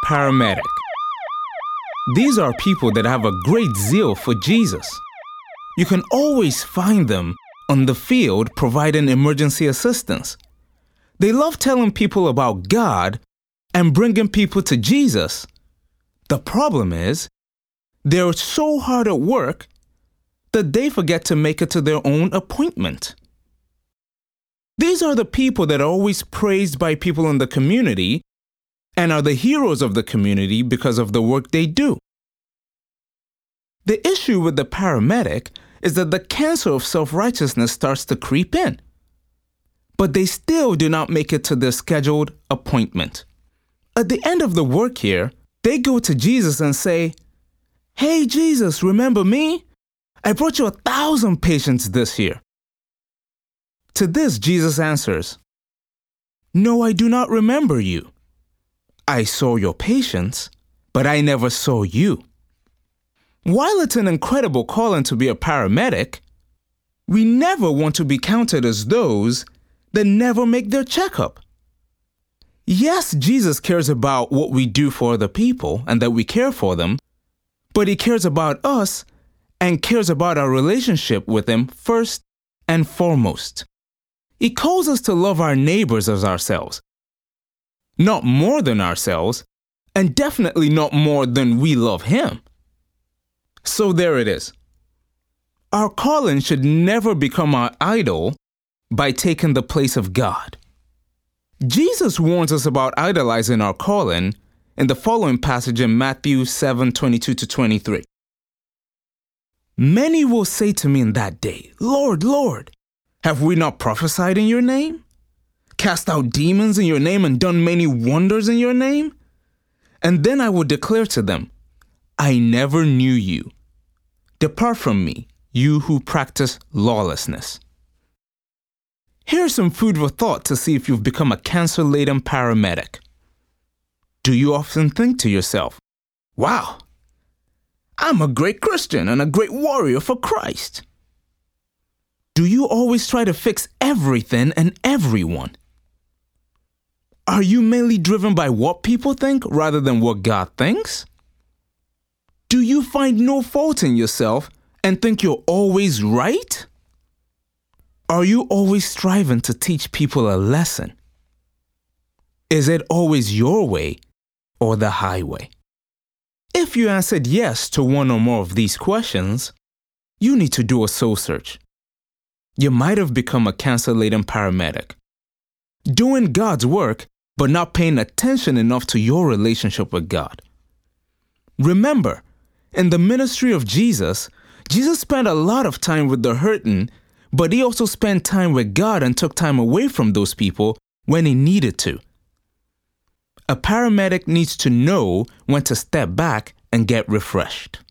paramedic. These are people that have a great zeal for Jesus. You can always find them on the field providing emergency assistance. They love telling people about God and bringing people to Jesus. The problem is, they're so hard at work that they forget to make it to their own appointment. These are the people that are always praised by people in the community and are the heroes of the community because of the work they do. The issue with the paramedic is that the cancer of self-righteousness starts to creep in. But they still do not make it to their scheduled appointment. At the end of the work here, they go to Jesus and say, "Hey Jesus, remember me? I brought you 1,000 patients this year." To this, Jesus answers, "No, I do not remember you. I saw your patients, but I never saw you." While it's an incredible calling to be a paramedic, we never want to be counted as those that never make their checkup. Yes, Jesus cares about what we do for other people and that we care for them, but He cares about us and cares about our relationship with Him first and foremost. He calls us to love our neighbors as ourselves, not more than ourselves, and definitely not more than we love Him. So there it is. Our calling should never become our idol by taking the place of God. Jesus warns us about idolizing our calling in the following passage in Matthew 7:22-23. "Many will say to me in that day, 'Lord, Lord, have we not prophesied in your name? Cast out demons in your name and done many wonders in your name?' And then I will declare to them, 'I never knew you. Depart from me, you who practice lawlessness.'" Here's some food for thought to see if you've become a cancer-laden paramedic. Do you often think to yourself, "Wow, I'm a great Christian and a great warrior for Christ"? Do you always try to fix everything and everyone? Are you mainly driven by what people think rather than what God thinks? Do you find no fault in yourself and think you're always right? Are you always striving to teach people a lesson? Is it always your way or the highway? If you answered yes to one or more of these questions, you need to do a soul search. You might have become a cancer-laden paramedic, doing God's work but not paying attention enough to your relationship with God. Remember, in the ministry of Jesus, Jesus spent a lot of time with the hurting, but He also spent time with God and took time away from those people when He needed to. A paramedic needs to know when to step back and get refreshed.